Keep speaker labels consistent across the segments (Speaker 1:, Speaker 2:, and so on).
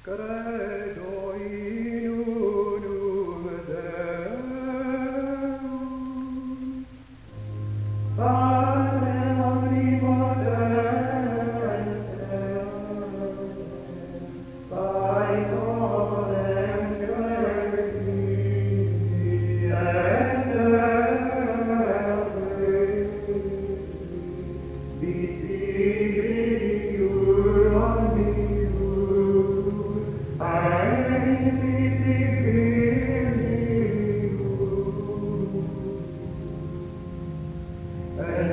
Speaker 1: Credo in unum Deum, Padre omnipotente, Paetorem Creii et Visibilior omnium, et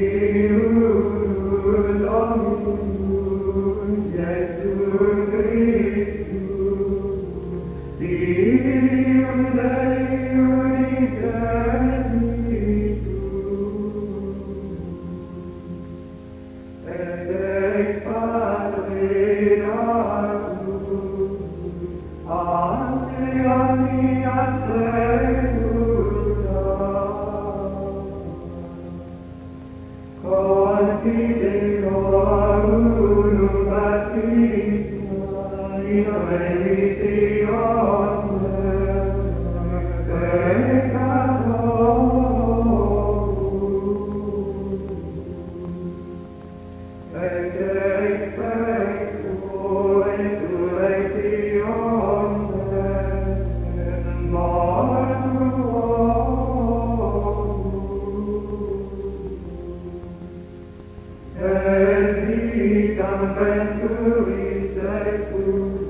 Speaker 1: Filius omnium, Iesum Christum, Filium Dei unigenitum, et ex Patre nostrum, ante omnia creduta, confiteor unum baptisma in remissionem peccatorum, et ex pecco resurrectionem mortuorum, et vitam venturis seculis.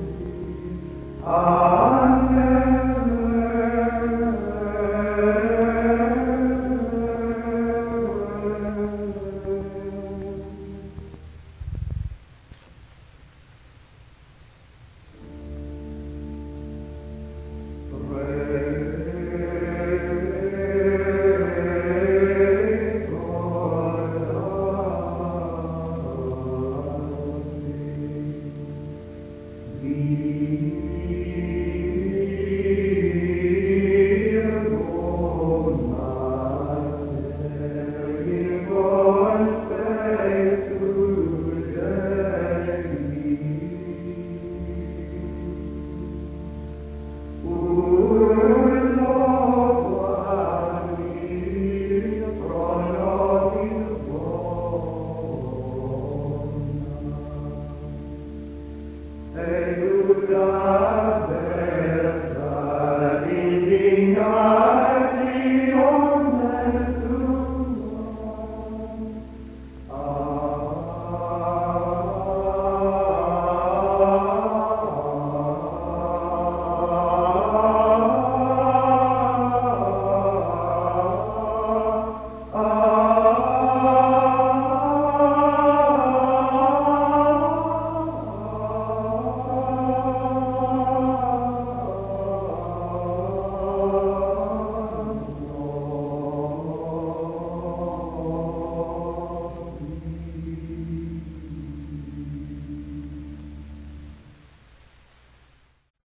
Speaker 1: Eiuda